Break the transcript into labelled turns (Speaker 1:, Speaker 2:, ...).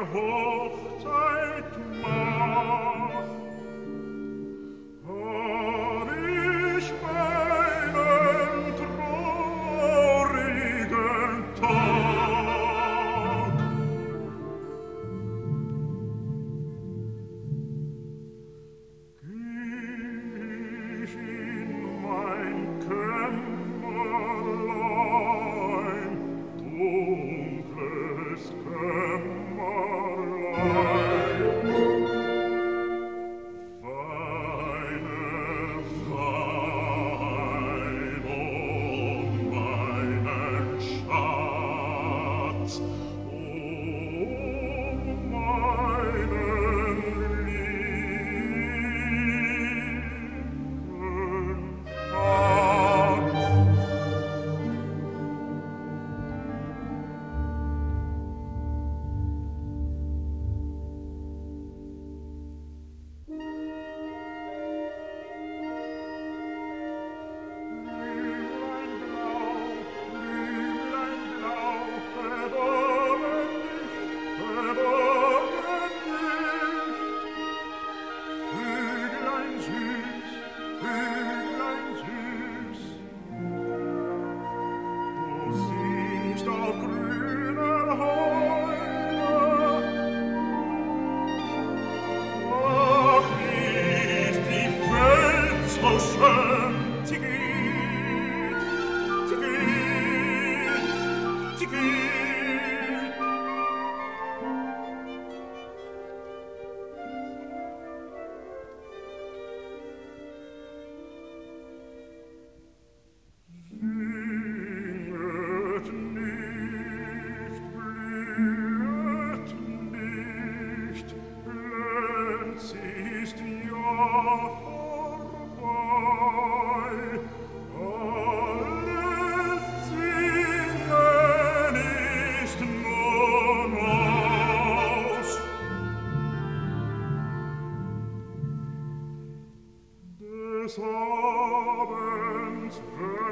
Speaker 1: Hochzeit mach, hab ich einen traurigen Tag. Geh ich in mein Kämmerlein, dunkles Kämmerlein, weine, wein um meinen Schatz, um meinen lieben Schatz. Blümlein blau, verborgen nicht. Vöglein süß, du singst auf grüner Heide. Ach, ist die Welt so schön, sie geht, sie geht, sie geht. Singet nicht, blühet nicht, Lenz ist ja vorbei. Alles Singen ist nun aus. Des Abends